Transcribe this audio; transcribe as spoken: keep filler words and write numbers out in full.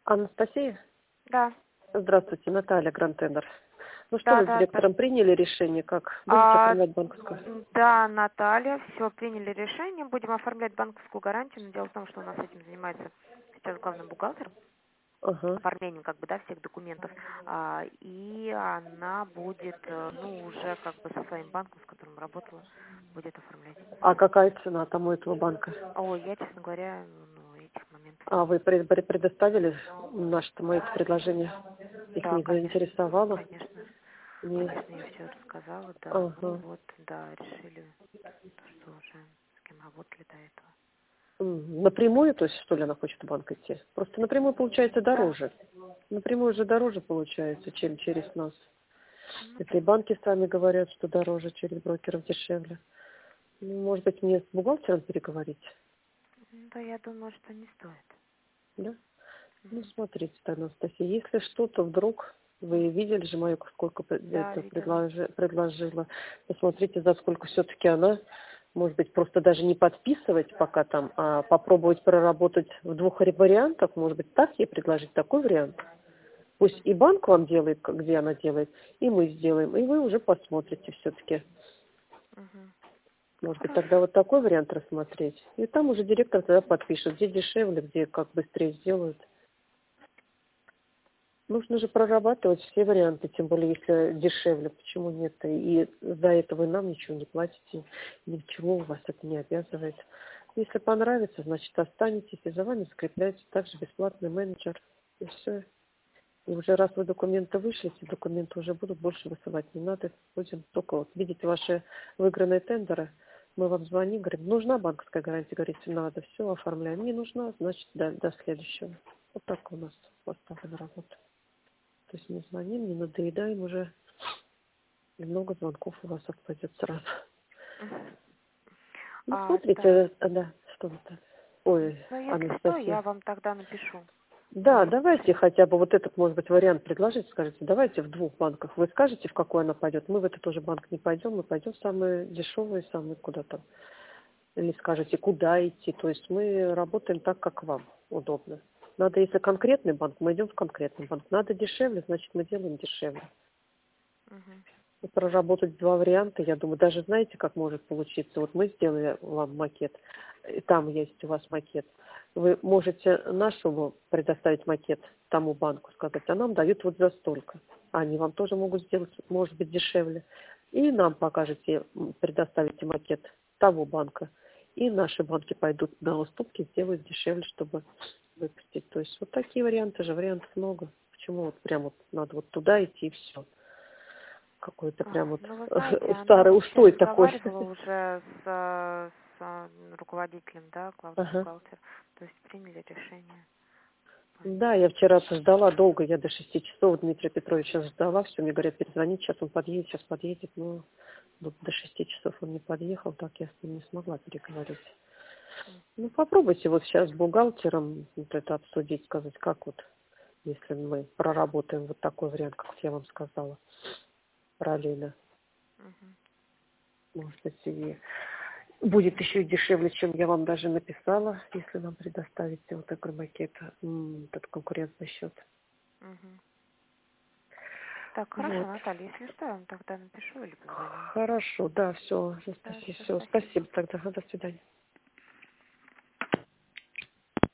Анастасия? Да, Здравствуйте, Наталья, Гранд-тендер. Ну что, да, вы с да, да. директором приняли решение, как будете А, оформлять банковскую? м, да, Наталья, все, приняли решение, будем оформлять банковскую гарантию, но дело в том, что у нас этим занимается сейчас главный бухгалтер, Ага. оформлением как бы, да, всех документов, а, и она будет, э, ну, уже как бы со своим банком, с которым работала, будет оформлять. А какая цена там у этого банка? Ой, я, честно говоря, ну, этих моментов А не... вы пред- пред- предоставили наше мои предложение? Их Да, не конечно, заинтересовало? конечно, Не. конечно, я все рассказала, да, ну Ага. вот, да, решили, то, что уже с кем работали до этого. М, Напрямую, то есть, что ли, она хочет в банк идти? Просто напрямую получается Да, дороже. Напрямую же дороже получается, чем через нас. ну Это да. и банки сами говорят, что дороже, через брокеров дешевле. Ну, может быть, мне с бухгалтером переговорить? Ну да, я думаю, что не стоит. Да? Ну, Мгм. смотрите, Анастасия, если что-то вдруг, вы видели же мою, сколько п- Да, это видела. предложи- предложила, посмотрите, за сколько все-таки она, может быть, просто даже не подписывать пока там, а попробовать проработать в двух ре- вариантах, может быть, так ей предложить такой вариант. Пусть и банк вам делает, как- где она делает, и мы сделаем, и вы уже посмотрите все-таки. Мгм. Может быть, тогда Хорошо. вот такой вариант рассмотреть. И там уже директор тогда подпишет, где дешевле, где как быстрее сделают. Нужно же прорабатывать все варианты, тем более, если дешевле, почему нет? И за это вы нам ничего не платите, ничего у вас это не обязывает. Если понравится, значит, останетесь, и за вами скрепляется также бесплатный менеджер. И все. И уже раз вы документы вышлите, документы уже будут, больше высылать не надо. Будем только вот видеть ваши выигранные тендеры. Мы вам звоним, говорим, нужна банковская гарантия? Говорите, надо, все, оформляем. Не нужна, значит, до, до следующего. Вот так у нас поставлена работа. То есть не звоним, не надоедаем уже. И много звонков у вас отпадет сразу. Мгм. Ну, А, так, смотрите, э, да, что это? Ой, ну если что, я Анастасия. вам тогда напишу. Да, Если давайте решили. хотя бы вот этот, может быть, вариант предложить. Скажите, давайте в двух банках. Вы скажете, в какой она пойдет. Мы в этот тоже банк не пойдем, мы пойдем в самые дешевые, самые куда там. Или скажете, куда идти. То есть мы работаем так, как вам удобно. Надо, если конкретный банк, мы идем в конкретный банк. Надо дешевле, значит, мы делаем дешевле. Мгм. Проработать два варианта, я думаю, даже знаете, как может получиться. Вот мы сделали вам макет, и там есть у вас макет. Вы можете нашему предоставить макет тому банку, сказать, а нам дают вот за столько. Они вам тоже могут сделать, может быть, дешевле. И нам покажете, м, предоставите макет того банка. И наши банки пойдут на уступки, сделают дешевле, чтобы выпустить. То есть вот такие варианты же, вариантов много. Почему вот прям вот надо вот туда идти и все? Какой-то А, прям вот ну вы знаете, она старый вообще устой такой. разговаривала уже с, э, с э, руководителем, да, главный Ага. бухгалтер. То есть приняли решение. Да, Поэтому. я вчера ждала долго, я до шести часов Дмитрия Петровича ждала, все, мне говорят, перезвонить, сейчас он подъедет, сейчас подъедет, но до до шести часов он не подъехал, так я с ним не смогла переговорить. Ну, попробуйте вот сейчас с бухгалтером вот это обсудить, сказать, как вот, если мы проработаем вот такой вариант, как я вам сказала, параллельно. Мгм. Может быть, и будет еще и дешевле, чем я вам даже написала, если нам предоставите вот такой макет, м, этот конкурентный счет. Мгм. Так, хорошо, Вот. Наталья, если что, я вам тогда напишу или позвоню. Хорошо, да, все, Да, Анастасия, все, все. спасибо. Спасибо тогда. До свидания.